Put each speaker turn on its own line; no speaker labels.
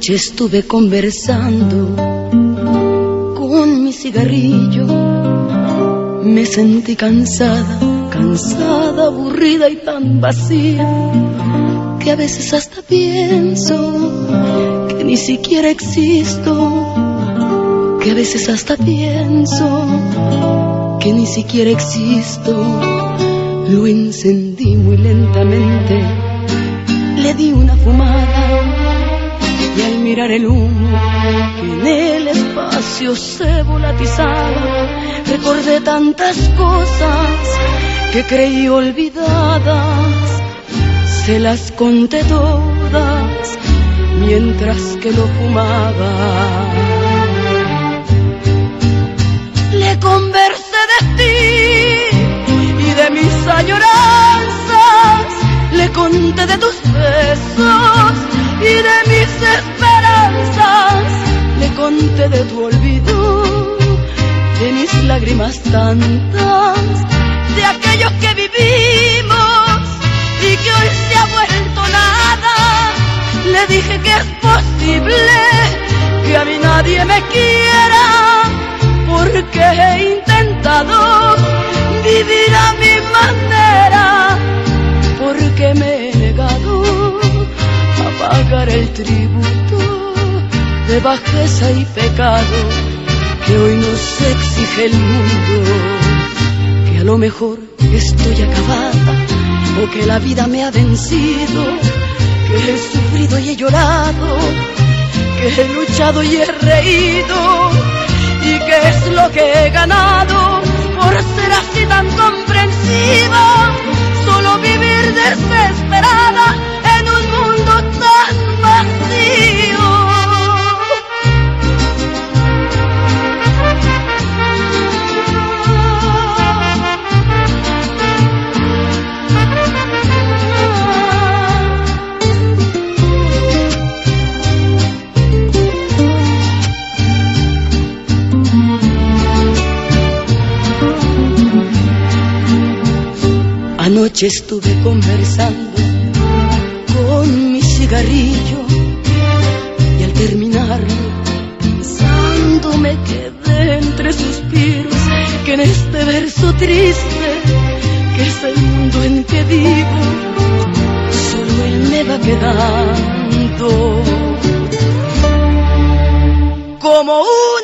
Anoche estuve conversando con mi cigarrillo. Me sentí cansada, aburrida y tan vacía, que a veces hasta pienso que ni siquiera existo, que a veces hasta pienso que ni siquiera existo. Lo encendí muy lentamente, le di una fumada y al mirar el humo que en el espacio se volatizaba, recordé tantas cosas que creí olvidadas. Se las conté todas mientras que lo fumaba. Le conversé de ti y de mis añoranzas, le conté de tus besos y de mis esperanzas, le conté de tu olvido, de mis lágrimas tantas, de aquello que vivimos y que hoy se ha vuelto nada. Le dije que es posible que a mí nadie me quiera, porque he intentado vivir a mi manera, porque me he negado a pagar el tributo de bajeza y pecado que hoy nos exige el mundo. Que a lo mejor estoy acabada, o que la vida me ha vencido, que he sufrido y he llorado, que he luchado y he reído, y que es lo que he ganado por ser así tan comprensiva. Solo vivir desesperada en un mundo tan vacío. Anoche estuve conversando con mi cigarrillo y al terminarlo pensando me quedé entre suspiros, que en este verso triste que es el mundo en que vivo, solo él me va quedando como un